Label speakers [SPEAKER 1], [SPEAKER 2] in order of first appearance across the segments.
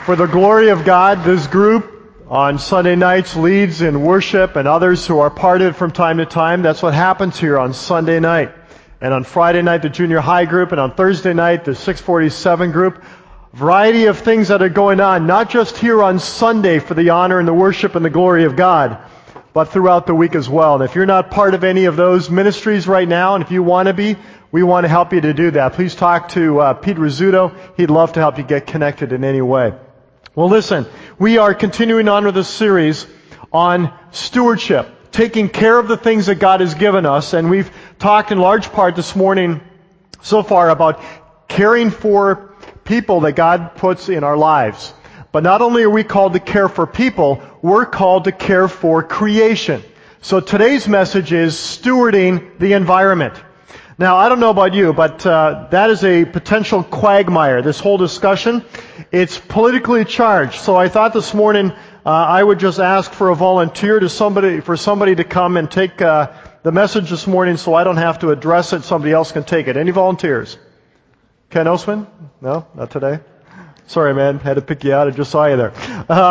[SPEAKER 1] For the glory of God, this group on Sunday nights leads in worship, and others who are part of it from time to time. That's what happens here on Sunday night. And on Friday night, the junior high group, and on Thursday night, the 647 group. Variety of things that are going on, not just here on Sunday for the honor and the worship and the glory of God, but throughout the week as well. And if you're not part of any of those ministries right now, and if you want to be, we want to help you to do that. Please talk to Pete Rizzuto. He'd love to help you get connected in any way. Well, listen, we are continuing on with this series on stewardship, taking care of the things that God has given us, and we've talked in large part this morning so far about caring for people that God puts in our lives. But not only are we called to care for people, we're called to care for creation. So today's message is stewarding the environment. Now, I don't know about you, but that is a potential quagmire, this whole discussion. It's politically charged. So I thought this morning I would just ask for a volunteer for somebody to come and take the message this morning so I don't have to address it. Somebody else can take it. Any volunteers? Ken Osman? No? Not today? Sorry, man. Had to pick you out. I just saw you there.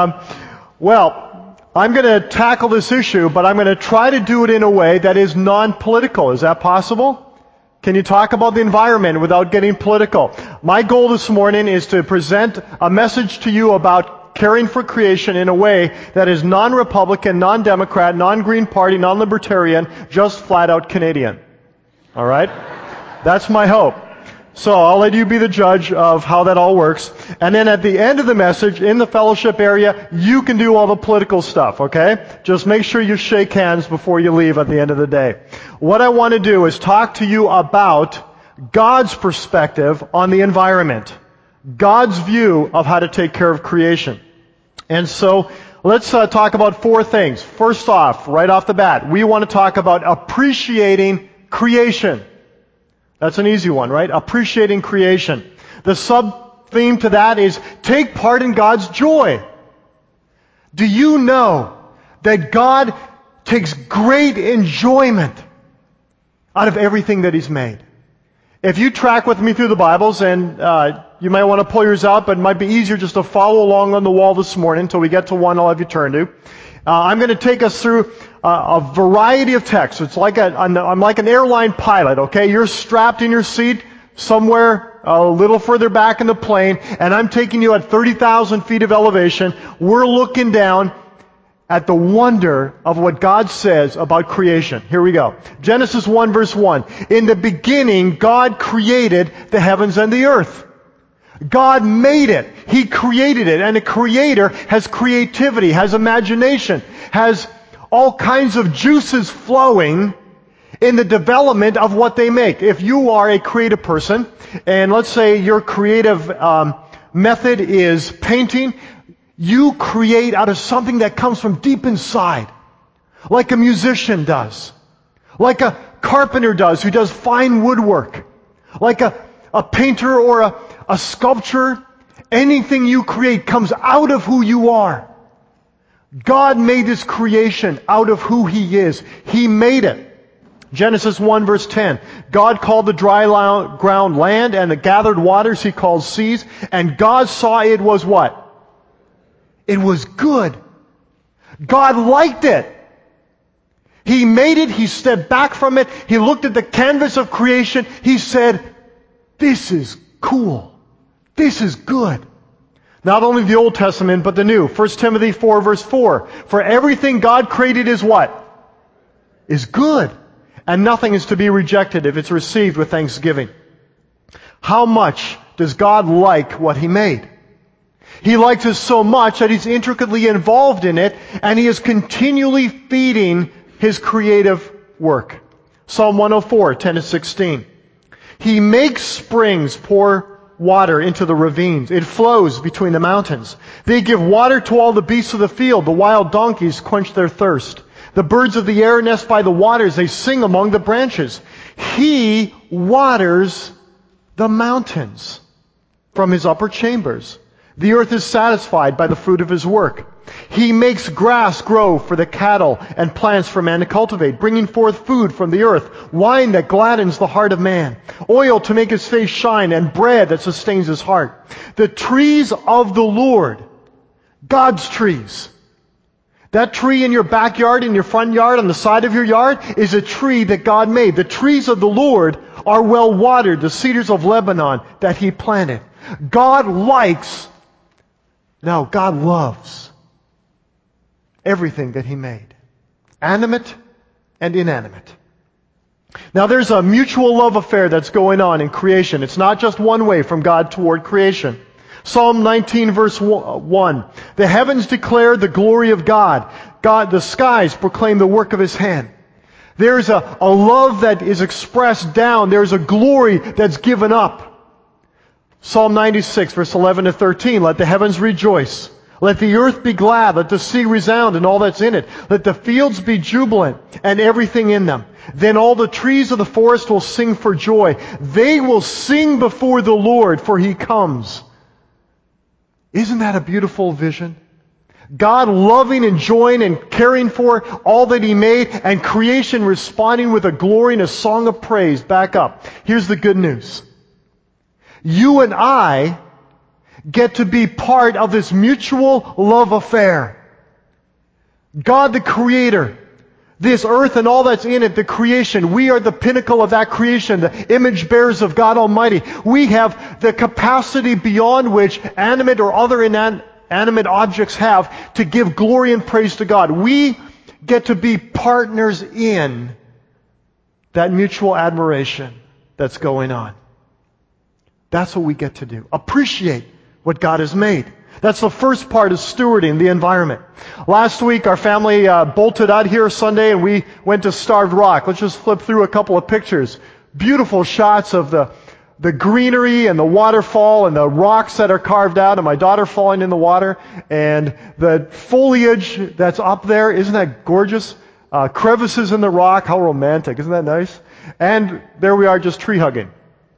[SPEAKER 1] Well, I'm going to tackle this issue, but I'm going to try to do it in a way that is non-political. Is that possible? Can you talk about the environment without getting political? My goal this morning is to present a message to you about caring for creation in a way that is non-Republican, non-Democrat, non-Green Party, non-Libertarian, just flat-out Canadian. All right? That's my hope. So I'll let you be the judge of how that all works. And then at the end of the message, in the fellowship area, you can do all the political stuff, okay? Just make sure you shake hands before you leave at the end of the day. What I want to do is talk to you about God's perspective on the environment. God's view of how to take care of creation. And so let's talk about four things. First off, right off the bat, we want to talk about appreciating creation. That's an easy one, right? Appreciating creation. The sub-theme to that is take part in God's joy. Do you know that God takes great enjoyment out of everything that He's made? If you track with me through the Bibles, and you might want to pull yours out, but it might be easier just to follow along on the wall this morning until we get to one I'll have you turn to. I'm going to take us through a variety of texts. It's like I'm like an airline pilot, okay? You're strapped in your seat somewhere a little further back in the plane, and I'm taking you at 30,000 feet of elevation. We're looking down at the wonder of what God says about creation. Here we go. Genesis 1 verse 1. In the beginning, God created the heavens and the earth. God made it. He created it. And a creator has creativity, has imagination, has all kinds of juices flowing in the development of what they make. If you are a creative person, and let's say your creative method is painting, you create out of something that comes from deep inside, like a musician does, like a carpenter does who does fine woodwork, like a painter or a sculpture. Anything you create comes out of who you are. God made this creation out of who He is. He made it. Genesis 1 verse 10. God called the dry ground land, and the gathered waters He called seas. And God saw it was what? It was good. God liked it. He made it. He stepped back from it. He looked at the canvas of creation. He said, this is cool. This is good. Not only the Old Testament, but the New. 1 Timothy 4 verse 4. For everything God created is what? Is good. And nothing is to be rejected if it's received with thanksgiving. How much does God like what He made? He likes it so much that He's intricately involved in it, and He is continually feeding His creative work. Psalm 104, 10-16. He makes springs pour water into the ravines. It flows between the mountains. They give water to all the beasts of the field. The wild donkeys quench their thirst. The birds of the air nest by the waters. They sing among the branches. He waters the mountains from His upper chambers. The earth is satisfied by the fruit of his work. He makes grass grow for the cattle and plants for man to cultivate, bringing forth food from the earth, wine that gladdens the heart of man, oil to make his face shine, and bread that sustains his heart. The trees of the Lord, God's trees. That tree in your backyard, in your front yard, on the side of your yard, is a tree that God made. The trees of the Lord are well watered, the cedars of Lebanon that he planted. God loves everything that he made, animate and inanimate. Now there's a mutual love affair that's going on in creation. It's not just one way from God toward creation. Psalm 19 verse 1. The heavens declare the glory of God. The skies proclaim the work of his hand. There's a love that is expressed down. There's a glory that's given up. Psalm 96 verse 11 to 13. Let the heavens rejoice. Let the earth be glad. Let the sea resound and all that's in it. Let the fields be jubilant and everything in them. Then all the trees of the forest will sing for joy. They will sing before the Lord, for he comes. Isn't that a beautiful vision? God loving, enjoying, and caring for all that he made, and creation responding with a glory and a song of praise back up. Here's the good news. You and I get to be part of this mutual love affair. God the Creator, this earth and all that's in it, the creation, we are the pinnacle of that creation, the image bearers of God Almighty. We have the capacity beyond which animate or other inanimate objects have to give glory and praise to God. We get to be partners in that mutual admiration that's going on. That's what we get to do. Appreciate what God has made. That's the first part of stewarding the environment. Last week, our family bolted out here Sunday, and we went to Starved Rock. Let's just flip through a couple of pictures. Beautiful shots of the greenery and the waterfall and the rocks that are carved out, and my daughter falling in the water, and the foliage that's up there. Isn't that gorgeous? Crevices in the rock. How romantic. Isn't that nice? And there we are, just tree hugging.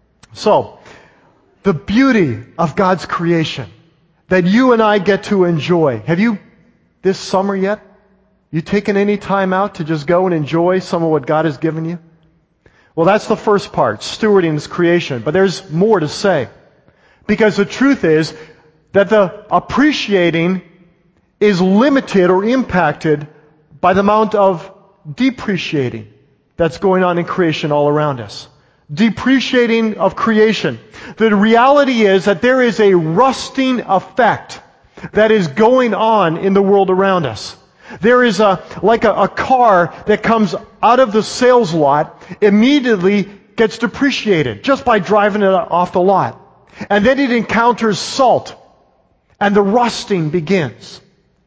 [SPEAKER 1] So, the beauty of God's creation that you and I get to enjoy. Have you, this summer yet, you taken any time out to just go and enjoy some of what God has given you? Well, that's the first part, stewarding this creation. But there's more to say. Because the truth is that the appreciating is limited or impacted by the amount of depreciating that's going on in creation all around us. Depreciating of creation. The reality is that there is a rusting effect that is going on in the world around us. There is like a car that comes out of the sales lot, immediately gets depreciated just by driving it off the lot. And then it encounters salt, and the rusting begins.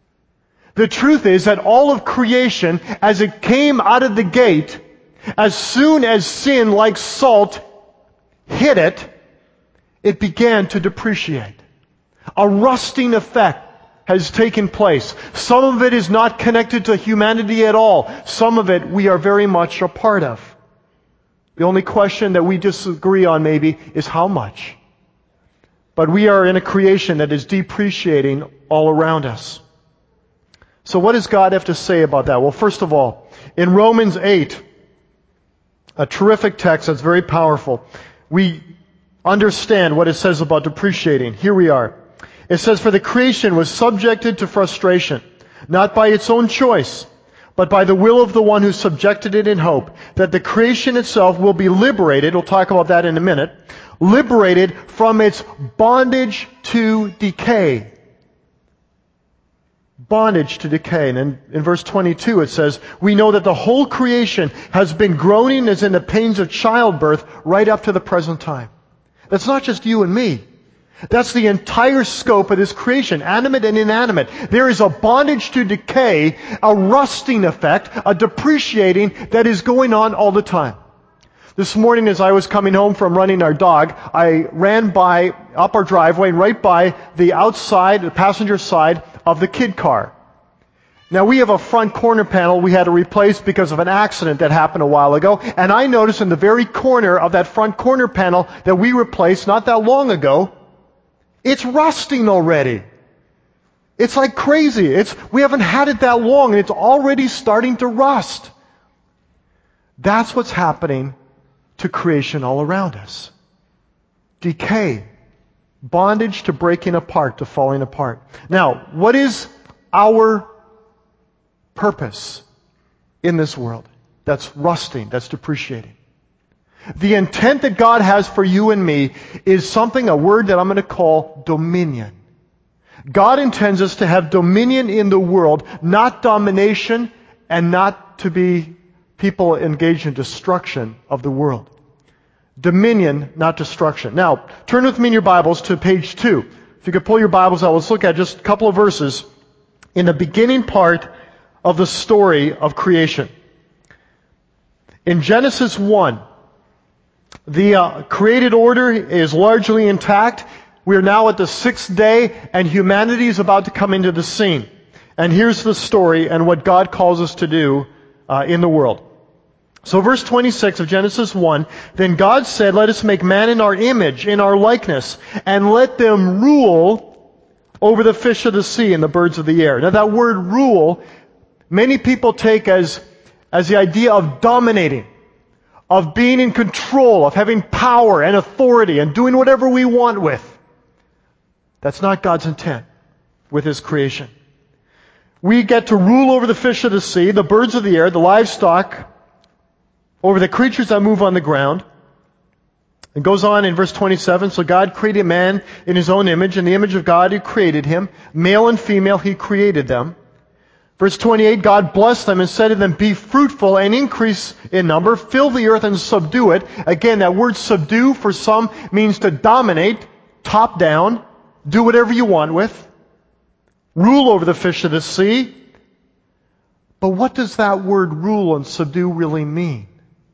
[SPEAKER 1] The truth is that all of creation, as it came out of the gate, as soon as sin, like salt, hit it, it began to depreciate. A rusting effect has taken place. Some of it is not connected to humanity at all. Some of it we are very much a part of. The only question that we disagree on maybe is how much. But we are in a creation that is depreciating all around us. So what does God have to say about that? Well, first of all, in Romans 8, a terrific text that's very powerful, we understand what it says about depreciating. Here we are. It says, "For the creation was subjected to frustration, not by its own choice, but by the will of the one who subjected it in hope, that the creation itself will be liberated," we'll talk about that in a minute, liberated from its bondage to decay. Bondage to decay. And in verse 22 it says, "We know that the whole creation has been groaning as in the pains of childbirth right up to the present time." That's not just you and me. That's the entire scope of this creation, animate and inanimate. There is a bondage to decay, a rusting effect, a depreciating that is going on all the time. This morning as I was coming home from running our dog, I ran by, up our driveway, right by the outside, the passenger side of the kid car. Now we have a front corner panel we had to replace because of an accident that happened a while ago, and I noticed in the very corner of that front corner panel that we replaced not that long ago, It's rusting already. It's like crazy. We haven't had it that long, and it's already starting to rust. That's what's happening to creation all around us. Decay. Bondage to breaking apart, to falling apart. Now, what is our purpose in this world that's rusting, that's depreciating? The intent that God has for you and me is a word that I'm going to call dominion. God intends us to have dominion in the world, not domination, and not to be people engaged in destruction of the world. Dominion, not destruction. Now, turn with me in your Bibles to page 2. If you could pull your Bibles out, let's look at just a couple of verses in the beginning part of the story of creation. In Genesis 1, the created order is largely intact. We are now at the 6th day, and humanity is about to come into the scene. And here's the story and what God calls us to do in the world. So verse 26 of Genesis 1, then God said, let us make man in our image, in our likeness, and let them rule over the fish of the sea and the birds of the air. Now that word rule, many people take as the idea of dominating, of being in control, of having power and authority and doing whatever we want with. That's not God's intent with His creation. We get to rule over the fish of the sea, the birds of the air, the livestock, over the creatures that move on the ground. It goes on in verse 27, so God created man in His own image. In the image of God He created him. Male and female He created them. Verse 28, God blessed them and said to them, be fruitful and increase in number, fill the earth and subdue it. Again, that word subdue for some means to dominate, top down, do whatever you want with, rule over the fish of the sea. But what does that word rule and subdue really mean?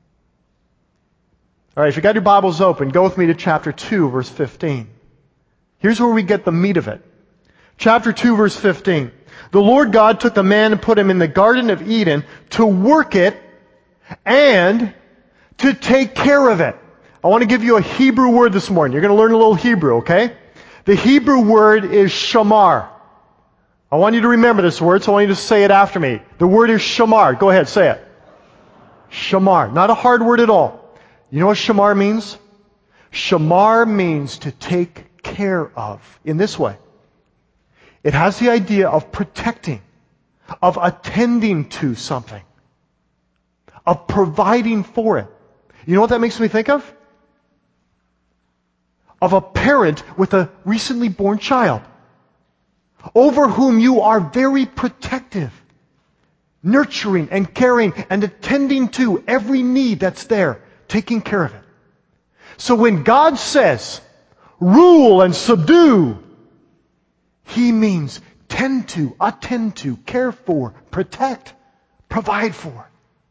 [SPEAKER 1] All right, if you got your Bibles open, go with me to chapter 2, verse 15. Here's where we get the meat of it. Chapter 2, verse 15. The Lord God took the man and put him in the Garden of Eden to work it and to take care of it. I want to give you a Hebrew word this morning. You're going to learn a little Hebrew, okay? The Hebrew word is shamar. I want you to remember this word, so I want you to say it after me. The word is shamar. Go ahead, say it. Shamar. Not a hard word at all. You know what shamar means? Shamar means to take care of in this way. It has the idea of protecting, of attending to something, of providing for it. You know what that makes me think of? Of a parent with a recently born child, over whom you are very protective, nurturing and caring and attending to every need that's there, taking care of it. So when God says, rule and subdue, He means tend to, attend to, care for, protect, provide for.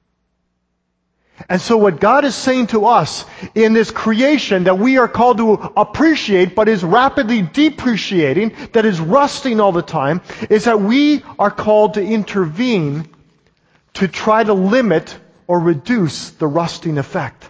[SPEAKER 1] And so what God is saying to us in this creation that we are called to appreciate but is rapidly depreciating, that is rusting all the time, is that we are called to intervene to try to limit or reduce the rusting effect.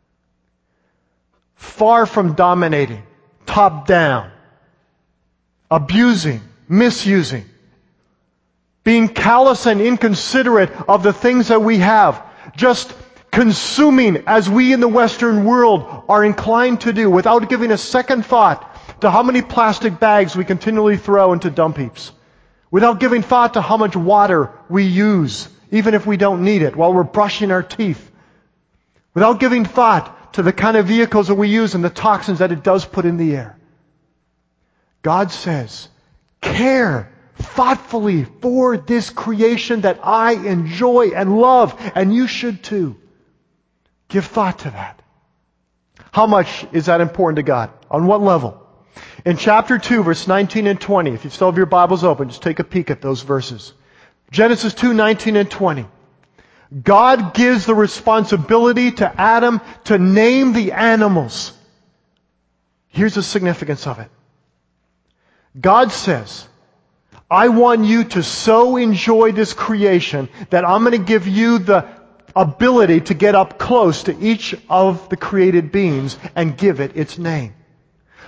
[SPEAKER 1] Far from dominating, top down, abusing, misusing, being callous and inconsiderate of the things that we have, just consuming as we in the Western world are inclined to do without giving a second thought to how many plastic bags we continually throw into dump heaps, without giving thought to how much water we use, even if we don't need it, while we're brushing our teeth, without giving thought to the kind of vehicles that we use and the toxins that it does put in the air. God says, care thoughtfully for this creation that I enjoy and love, and you should too. Give thought to that. How much is that important to God? On what level? In chapter 2, verse 19 and 20, if you still have your Bibles open, just take a peek at those verses. Genesis 2, 19 and 20. God gives the responsibility to Adam to name the animals. Here's the significance of it. God says, I want you to so enjoy this creation that I'm going to give you the ability to get up close to each of the created beings and give it its name.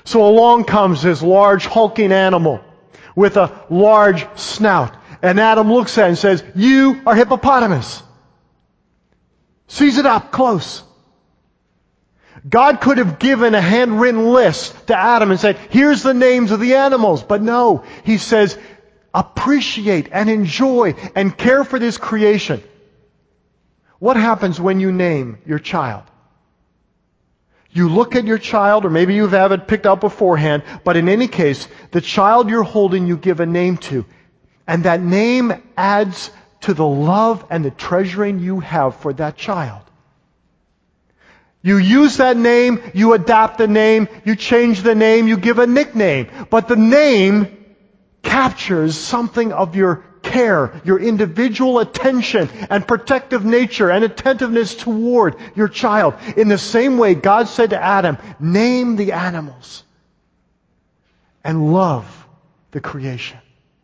[SPEAKER 1] So along comes this large hulking animal with a large snout. And Adam looks at it and says, "You are hippopotamus." Sees it up close. God could have given a handwritten list to Adam and said, "Here's the names of the animals." But no, He says, appreciate and enjoy and care for this creation. What happens when you name your child? You look at your child, or maybe you have it picked out beforehand, but in any case, the child you're holding, you give a name to. And that name adds to the love and the treasuring you have for that child. You use that name, you adapt the name, you change the name, you give a nickname. But the name captures something of your care, your individual attention and protective nature and attentiveness toward your child. In the same way, God said to Adam, name the animals and love the creation.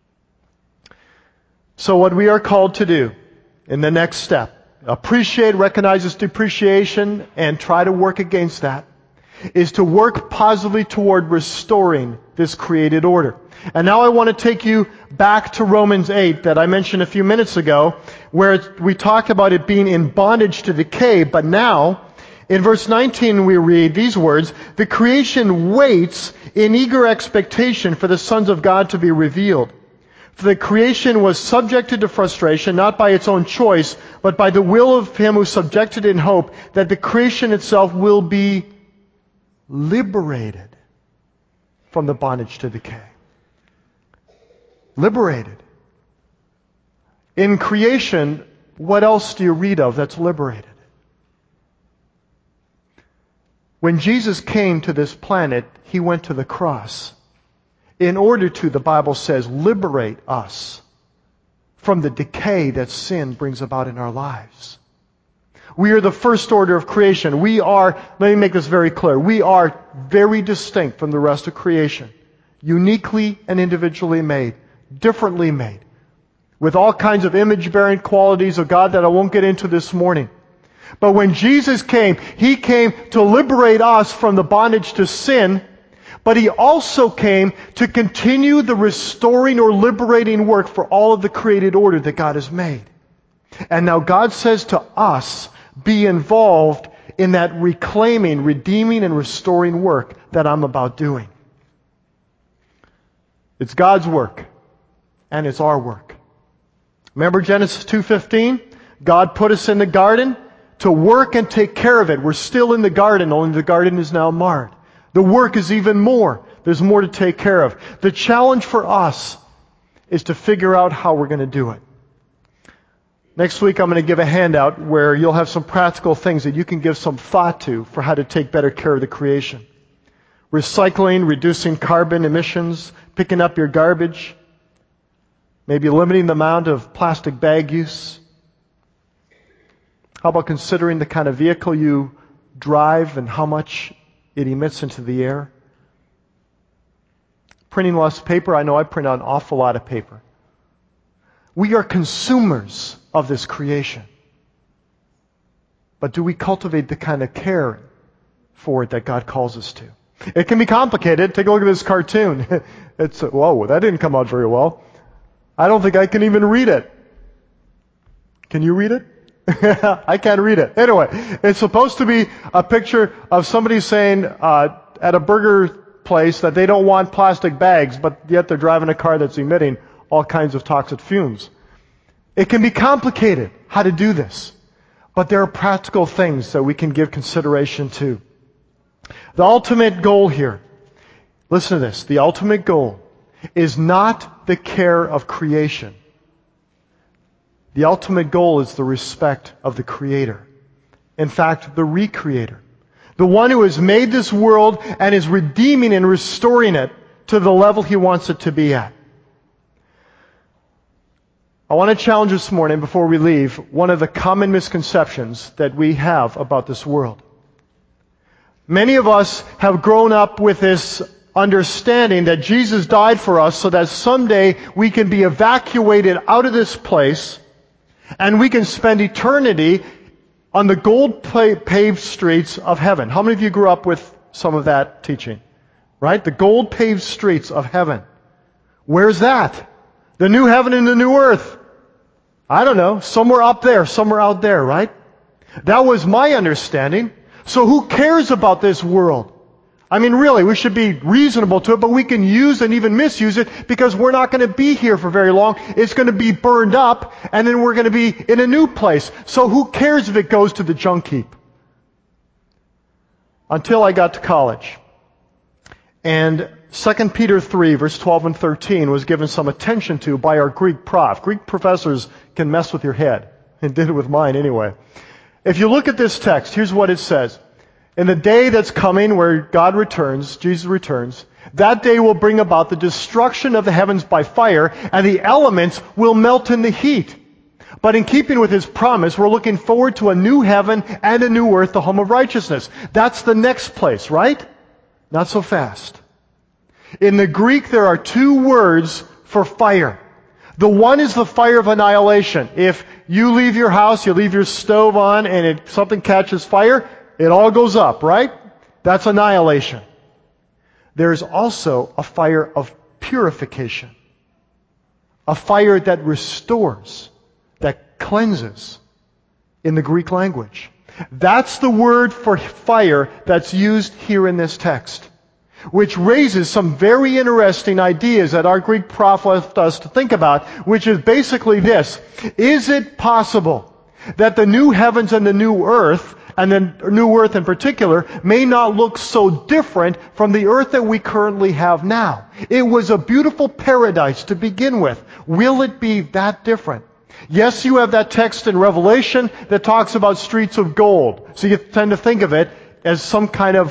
[SPEAKER 1] So what we are called to do in the next step, appreciate, recognize its depreciation, and try to work against that, is to work positively toward restoring this created order. And now I want to take you back to Romans 8 that I mentioned a few minutes ago, where we talked about it being in bondage to decay, but now, in verse 19 we read these words, "The creation waits in eager expectation for the sons of God to be revealed. For the creation was subjected to frustration, not by its own choice, but by the will of Him who subjected it in hope that the creation itself will be liberated from the bondage to decay." Liberated. In creation, what else do you read of that's liberated? When Jesus came to this planet, He went to the cross in order to, the Bible says, liberate us from the decay that sin brings about in our lives. We are the first order of creation. We are, let me make this very clear, we are very distinct from the rest of creation. Uniquely and individually made. Differently made. With all kinds of image-bearing qualities of God that I won't get into this morning. But when Jesus came, He came to liberate us from the bondage to sin, but He also came to continue the restoring or liberating work for all of the created order that God has made. And now God says to us, be involved in that reclaiming, redeeming, and restoring work that I'm about doing. It's God's work, and it's our work. Remember Genesis 2:15? God put us in the garden to work and take care of it. We're still in the garden, only the garden is now marred. The work is even more. There's more to take care of. The challenge for us is to figure out how we're going to do it. Next week I'm going to give a handout where you'll have some practical things that you can give some thought to for how to take better care of the creation. Recycling, reducing carbon emissions, picking up your garbage, maybe limiting the amount of plastic bag use. How about considering the kind of vehicle you drive and how much it emits into the air? Printing less paper. I know I print out an awful lot of paper. We are consumers of this creation. But do we cultivate the kind of care for it that God calls us to? It can be complicated. Take a look at this cartoon. It's, whoa, that didn't come out very well. I don't think I can even read it. Can you read it? I can't read it. Anyway, it's supposed to be a picture of somebody saying at a burger place that they don't want plastic bags, but yet they're driving a car that's emitting all kinds of toxic fumes. It can be complicated how to do this, but there are practical things that we can give consideration to. The ultimate goal here, listen to this, the ultimate goal is not the care of creation. The ultimate goal is the respect of the Creator. In fact, the Recreator. The one who has made this world and is redeeming and restoring it to the level He wants it to be at. I want to challenge this morning, before we leave, one of the common misconceptions that we have about this world. Many of us have grown up with this understanding that Jesus died for us so that someday we can be evacuated out of this place and we can spend eternity on the gold-paved streets of heaven. How many of you grew up with some of that teaching? right? The gold-paved streets of heaven. Where's that? The new heaven and the new earth. I don't know. Somewhere up there, somewhere out there, right? That was my understanding. So who cares about this world? I mean, really, we should be reasonable to it, but we can use and even misuse it because we're not going to be here for very long. It's going to be burned up, and then we're going to be in a new place. So who cares if it goes to the junk heap? Until I got to college. And 2 Peter 3, verse 12 and 13 was given some attention to by our Greek prof. Greek professors can mess with your head. It did it with mine anyway. If you look at this text, here's what it says. In the day that's coming where God returns, Jesus returns, that day will bring about the destruction of the heavens by fire, and the elements will melt in the heat. But in keeping with His promise, we're looking forward to a new heaven and a new earth, the home of righteousness. That's the next place, right? Not so fast. In the Greek, there are two words for fire. The one is the fire of annihilation. If you leave your house, you leave your stove on, and something catches fire, it all goes up, right? That's annihilation. There's also a fire of purification. A fire that restores, that cleanses in the Greek language. That's the word for fire that's used here in this text, which raises some very interesting ideas that our Greek prof left us to think about, which is basically this. Is it possible that the new heavens and the new earth, and the new earth in particular, may not look so different from the earth that we currently have now? It was a beautiful paradise to begin with. Will it be that different? Yes, you have that text in Revelation that talks about streets of gold. So you tend to think of it as some kind of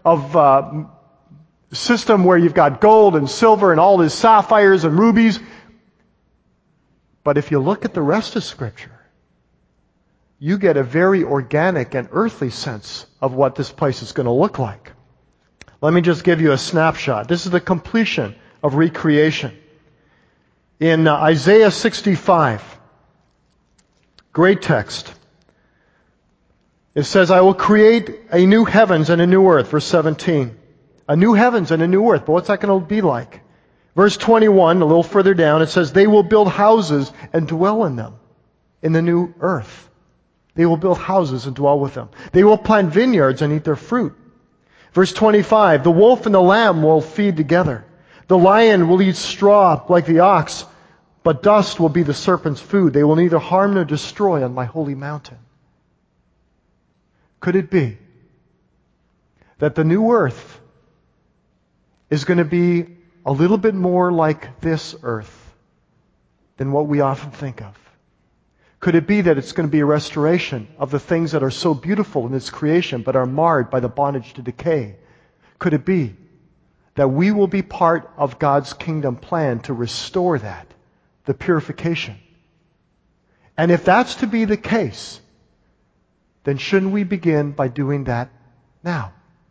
[SPEAKER 1] system where you've got gold and silver and all these sapphires and rubies. But if you look at the rest of Scripture, you get a very organic and earthly sense of what this place is going to look like. Let me just give you a snapshot. This is the completion of recreation. In Isaiah 65, great text. It says, I will create a new heavens and a new earth, verse 17. A new heavens and a new earth. But what's that going to be like? Verse 21, a little further down, it says, they will build houses and dwell in them in the new earth. They will build houses and dwell with them. They will plant vineyards and eat their fruit. Verse 25, the wolf and the lamb will feed together. The lion will eat straw like the ox, but dust will be the serpent's food. They will neither harm nor destroy on my holy mountain. Could it be that the new earth is going to be a little bit more like this earth than what we often think of? Could it be that it's going to be a restoration of the things that are so beautiful in its creation but are marred by the bondage to decay? Could it be that we will be part of God's kingdom plan to restore that, the purification? And if that's to be the case, then shouldn't we begin by doing that now?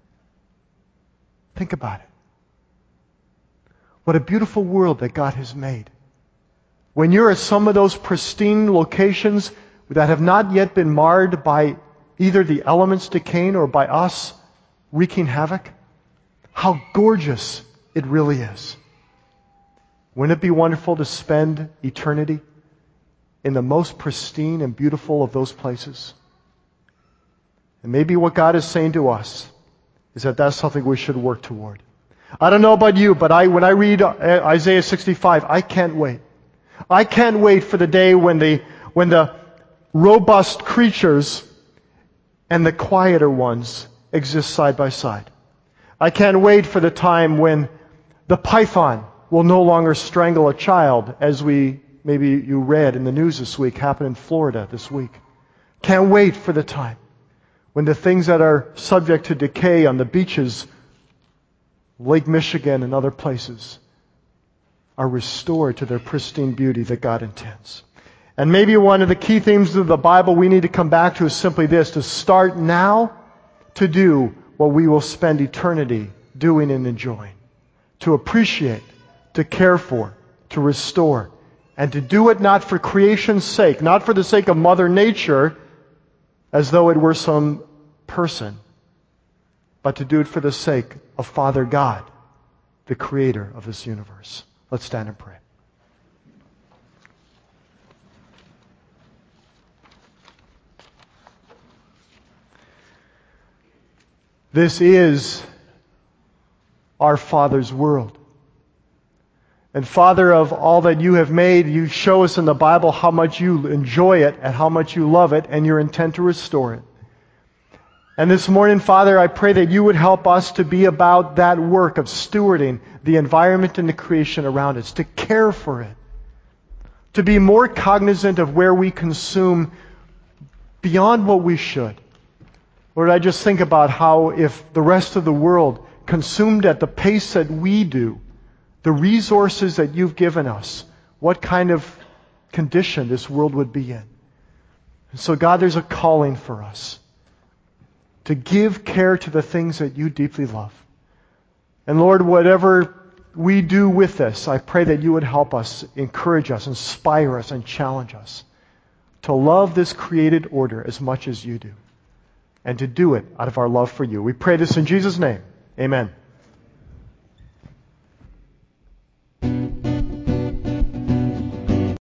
[SPEAKER 1] Think about it. What a beautiful world that God has made. When you're at some of those pristine locations that have not yet been marred by either the elements decaying or by us wreaking havoc, how gorgeous it really is. Wouldn't it be wonderful to spend eternity in the most pristine and beautiful of those places? And maybe what God is saying to us is that that's something we should work toward. I don't know about you, but when I read Isaiah 65, I can't wait. I can't wait for the day when the robust creatures and the quieter ones exist side by side. I can't wait for the time when the python will no longer strangle a child, as maybe you read in the news this week, happened in Florida this week. Can't wait for the time when the things that are subject to decay on the beaches, Lake Michigan and other places, are restored to their pristine beauty that God intends. And maybe one of the key themes of the Bible we need to come back to is simply this: to start now to do what we will spend eternity doing and enjoying. To appreciate, to care for, to restore, and to do it not for creation's sake, not for the sake of Mother Nature, as though it were some person, but to do it for the sake of Father God, the creator of this universe. Let's stand and pray. This is our Father's world. And Father, of all that you have made, you show us in the Bible how much you enjoy it and how much you love it and your intent to restore it. And this morning, Father, I pray that you would help us to be about that work of stewarding the environment and the creation around us, to care for it, to be more cognizant of where we consume beyond what we should. Lord, I just think about how if the rest of the world consumed at the pace that we do, the resources that you've given us, what kind of condition this world would be in. And so, God, there's a calling for us to give care to the things that you deeply love. And Lord, whatever we do with this, I pray that you would help us, encourage us, inspire us, and challenge us to love this created order as much as you do, and to do it out of our love for you. We pray this in Jesus' name. Amen.